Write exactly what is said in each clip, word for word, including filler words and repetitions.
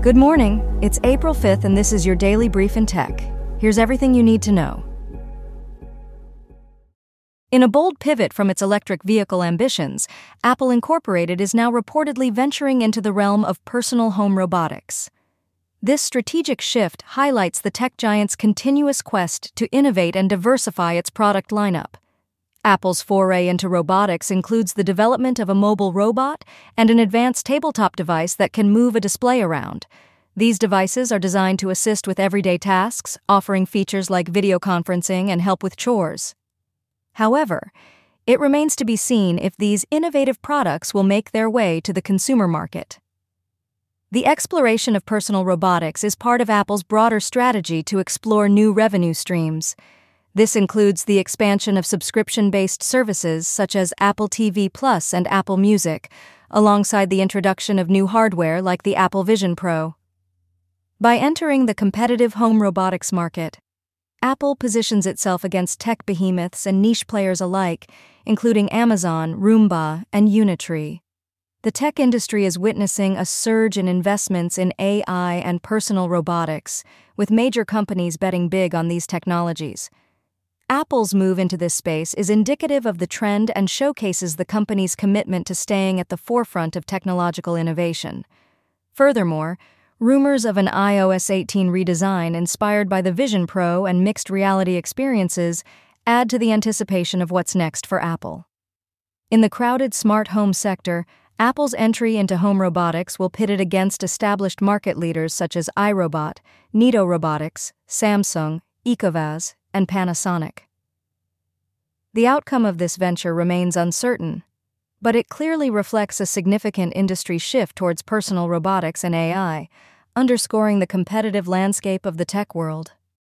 Good morning. It's April fifth, and this is your daily brief in tech. Here's everything you need to know. In a bold pivot from its electric vehicle ambitions, Apple Incorporated is now reportedly venturing into the realm of personal home robotics. This strategic shift highlights the tech giant's continuous quest to innovate and diversify its product lineup. Apple's foray into robotics includes the development of a mobile robot and an advanced tabletop device that can move a display around. These devices are designed to assist with everyday tasks, offering features like video conferencing and help with chores. However, it remains to be seen if these innovative products will make their way to the consumer market. The exploration of personal robotics is part of Apple's broader strategy to explore new revenue streams. This includes the expansion of subscription-based services such as Apple T V Plus and Apple Music, alongside the introduction of new hardware like the Apple Vision Pro. By entering the competitive home robotics market, Apple positions itself against tech behemoths and niche players alike, including Amazon, Roomba, and Unitree. The tech industry is witnessing a surge in investments in A I and personal robotics, with major companies betting big on these technologies. Apple's move into this space is indicative of the trend and showcases the company's commitment to staying at the forefront of technological innovation. Furthermore, rumors of an i O S eighteen redesign inspired by the Vision Pro and mixed reality experiences add to the anticipation of what's next for Apple. In the crowded smart home sector, Apple's entry into home robotics will pit it against established market leaders such as iRobot, Nito Robotics, Samsung, Ecovacs, and Panasonic. The outcome of this venture remains uncertain, but it clearly reflects a significant industry shift towards personal robotics and A I, underscoring the competitive landscape of the tech world.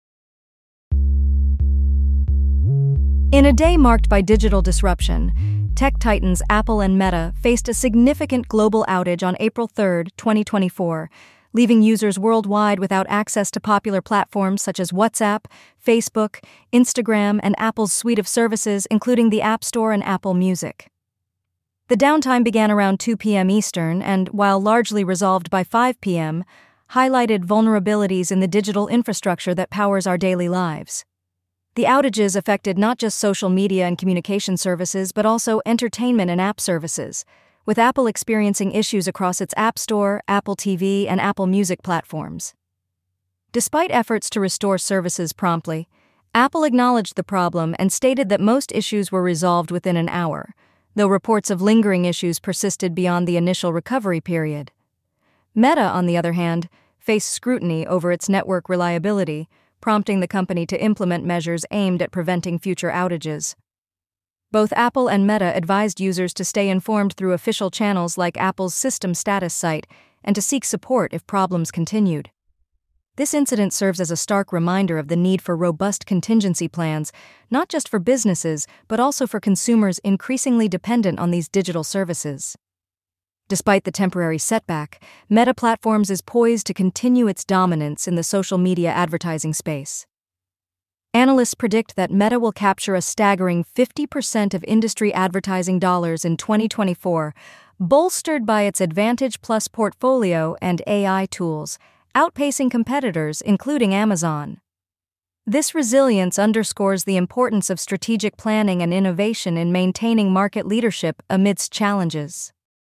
In a day marked by digital disruption, tech titans Apple and Meta faced a significant global outage on April third, twenty twenty-four, leaving users worldwide without access to popular platforms such as WhatsApp, Facebook, Instagram, and Apple's suite of services, including the App Store and Apple Music. The downtime began around two p.m. Eastern and, while largely resolved by five p.m., highlighted vulnerabilities in the digital infrastructure that powers our daily lives. The outages affected not just social media and communication services but also entertainment and app services, with Apple experiencing issues across its App Store, Apple T V, and Apple Music platforms. Despite efforts to restore services promptly, Apple acknowledged the problem and stated that most issues were resolved within an hour, though reports of lingering issues persisted beyond the initial recovery period. Meta, on the other hand, faced scrutiny over its network reliability, prompting the company to implement measures aimed at preventing future outages. Both Apple and Meta advised users to stay informed through official channels like Apple's System Status site and to seek support if problems continued. This incident serves as a stark reminder of the need for robust contingency plans, not just for businesses, but also for consumers increasingly dependent on these digital services. Despite the temporary setback, Meta Platforms is poised to continue its dominance in the social media advertising space. Analysts predict that Meta will capture a staggering fifty percent of industry advertising dollars in twenty twenty-four, bolstered by its Advantage Plus portfolio and A I tools, outpacing competitors including Amazon. This resilience underscores the importance of strategic planning and innovation in maintaining market leadership amidst challenges.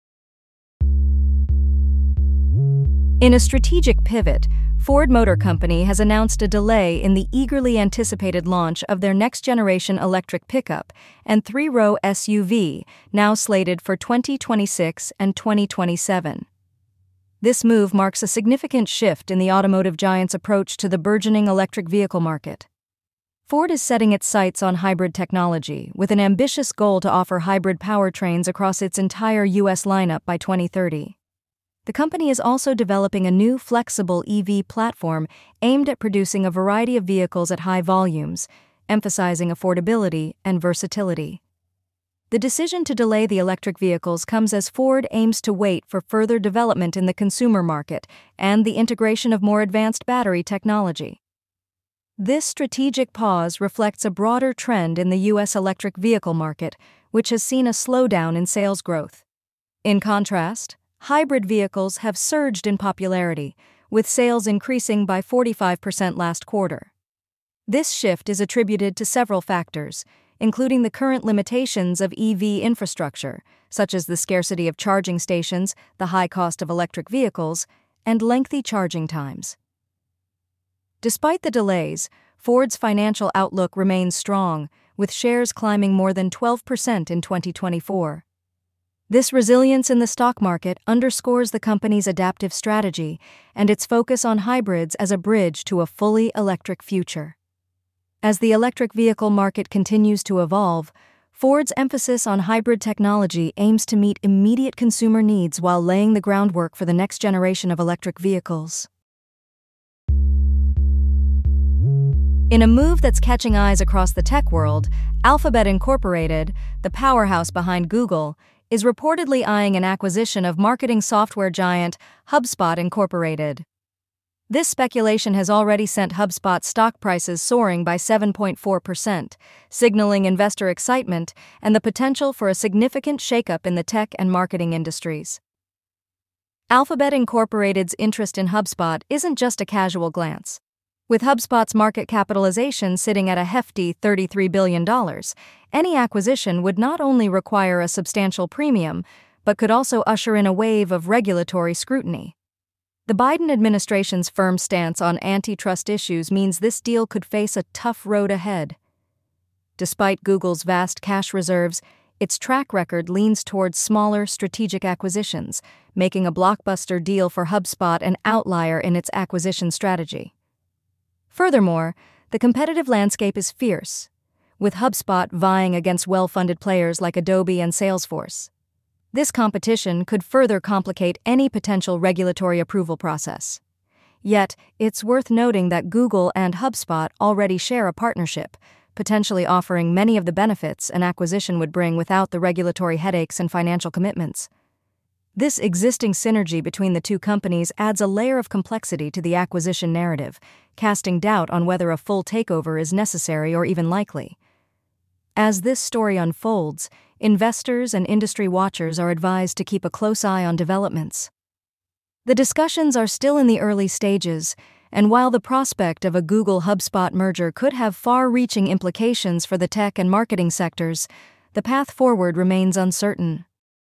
In a strategic pivot, Ford Motor Company has announced a delay in the eagerly anticipated launch of their next-generation electric pickup and three-row S U V, now slated for twenty twenty-six and twenty twenty-seven. This move marks a significant shift in the automotive giant's approach to the burgeoning electric vehicle market. Ford is setting its sights on hybrid technology, with an ambitious goal to offer hybrid powertrains across its entire U S lineup by twenty thirty. The company is also developing a new flexible E V platform aimed at producing a variety of vehicles at high volumes, emphasizing affordability and versatility. The decision to delay the electric vehicles comes as Ford aims to wait for further development in the consumer market and the integration of more advanced battery technology. This strategic pause reflects a broader trend in the U S electric vehicle market, which has seen a slowdown in sales growth. In contrast, hybrid vehicles have surged in popularity, with sales increasing by forty-five percent last quarter. This shift is attributed to several factors, including the current limitations of E V infrastructure, such as the scarcity of charging stations, the high cost of electric vehicles, and lengthy charging times. Despite the delays, Ford's financial outlook remains strong, with shares climbing more than twelve percent in twenty twenty-four. This resilience in the stock market underscores the company's adaptive strategy and its focus on hybrids as a bridge to a fully electric future. As the electric vehicle market continues to evolve, Ford's emphasis on hybrid technology aims to meet immediate consumer needs while laying the groundwork for the next generation of electric vehicles. In a move that's catching eyes across the tech world, Alphabet Incorporated, the powerhouse behind Google, is reportedly eyeing an acquisition of marketing software giant HubSpot Incorporated. This speculation has already sent HubSpot's stock prices soaring by seven point four percent, signaling investor excitement and the potential for a significant shakeup in the tech and marketing industries. Alphabet Incorporated's interest in HubSpot isn't just a casual glance. With HubSpot's market capitalization sitting at a hefty thirty-three billion dollars, any acquisition would not only require a substantial premium, but could also usher in a wave of regulatory scrutiny. The Biden administration's firm stance on antitrust issues means this deal could face a tough road ahead. Despite Google's vast cash reserves, its track record leans towards smaller strategic acquisitions, making a blockbuster deal for HubSpot an outlier in its acquisition strategy. Furthermore, the competitive landscape is fierce, with HubSpot vying against well-funded players like Adobe and Salesforce. This competition could further complicate any potential regulatory approval process. Yet, it's worth noting that Google and HubSpot already share a partnership, potentially offering many of the benefits an acquisition would bring without the regulatory headaches and financial commitments. This existing synergy between the two companies adds a layer of complexity to the acquisition narrative, casting doubt on whether a full takeover is necessary or even likely. As this story unfolds, investors and industry watchers are advised to keep a close eye on developments. The discussions are still in the early stages, and while the prospect of a Google-HubSpot merger could have far-reaching implications for the tech and marketing sectors, the path forward remains uncertain.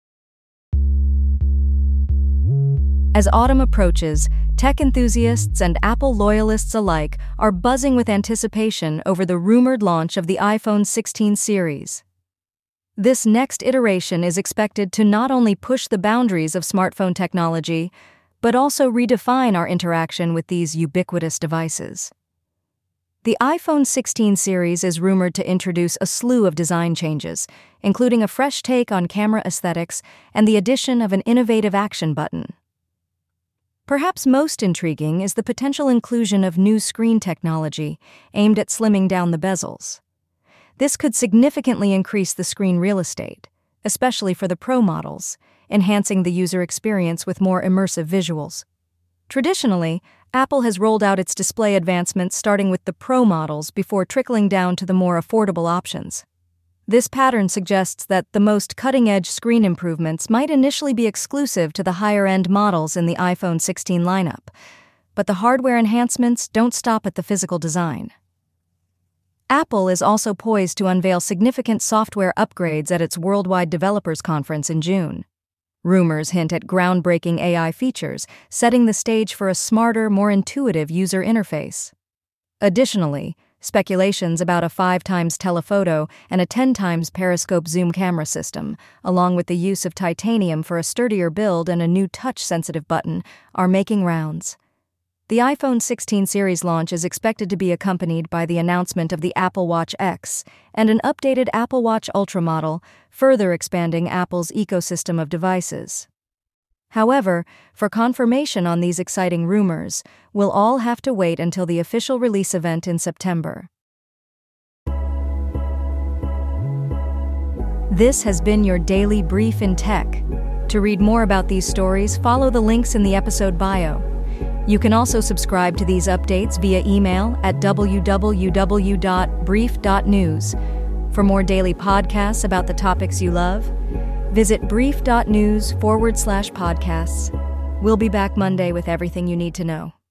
As autumn approaches, tech enthusiasts and Apple loyalists alike are buzzing with anticipation over the rumored launch of the iPhone sixteen series. This next iteration is expected to not only push the boundaries of smartphone technology, but also redefine our interaction with these ubiquitous devices. The iPhone sixteen series is rumored to introduce a slew of design changes, including a fresh take on camera aesthetics and the addition of an innovative action button. Perhaps most intriguing is the potential inclusion of new screen technology aimed at slimming down the bezels. This could significantly increase the screen real estate, especially for the Pro models, enhancing the user experience with more immersive visuals. Traditionally, Apple has rolled out its display advancements starting with the Pro models before trickling down to the more affordable options. This pattern suggests that the most cutting-edge screen improvements might initially be exclusive to the higher-end models in the iPhone sixteen lineup, but the hardware enhancements don't stop at the physical design. Apple is also poised to unveil significant software upgrades at its Worldwide Developers Conference in June. Rumors hint at groundbreaking A I features, setting the stage for a smarter, more intuitive user interface. Additionally, speculations about a five times telephoto and a ten times periscope zoom camera system, along with the use of titanium for a sturdier build and a new touch-sensitive button, are making rounds. The iPhone sixteen series launch is expected to be accompanied by the announcement of the Apple Watch X and an updated Apple Watch Ultra model, further expanding Apple's ecosystem of devices. However, for confirmation on these exciting rumors, we'll all have to wait until the official release event in September. This has been your daily brief in tech. To read more about these stories, follow the links in the episode bio. You can also subscribe to these updates via email at w w w dot brief dot news. For more daily podcasts about the topics you love, visit brief dot news forward slash podcasts. We'll be back Monday with everything you need to know.